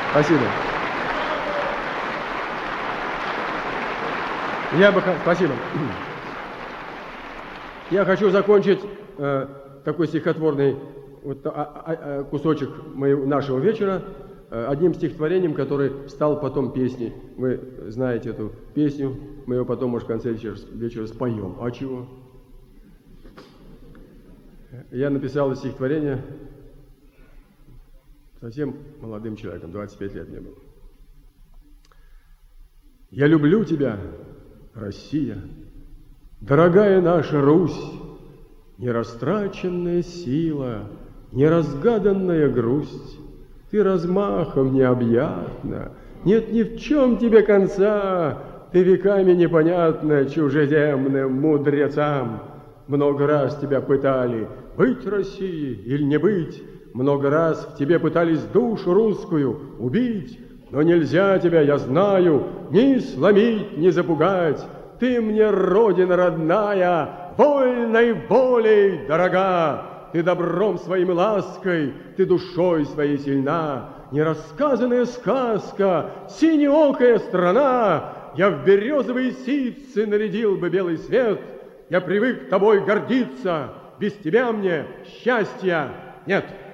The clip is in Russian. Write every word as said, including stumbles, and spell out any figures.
Спасибо. Я бы... Спасибо. Я хочу закончить э, такой стихотворный вот, а, а, кусочек моего, нашего вечера э, одним стихотворением, который стал потом песней. Вы знаете эту песню, мы ее потом, может, в конце вечера, вечера споем. А чего? Я написал это стихотворение совсем молодым человеком, двадцать пять лет мне было. Я люблю тебя, Россия, дорогая наша Русь, нерастраченная сила, неразгаданная грусть. Ты размахом необъятна, нет ни в чем тебе конца, ты веками непонятна чужеземным мудрецам. Много раз тебя пытали, быть Россией или не быть, много раз в тебе пытались душу русскую убить, но нельзя тебя, я знаю, ни сломить, ни запугать. Ты мне, Родина родная, вольной волей дорога. Ты добром своим и лаской, ты душой своей сильна. Нерассказанная сказка, синеокая страна. Я в березовые ситцы нарядил бы белый свет. Я привык тобой гордиться, без тебя мне счастья нет.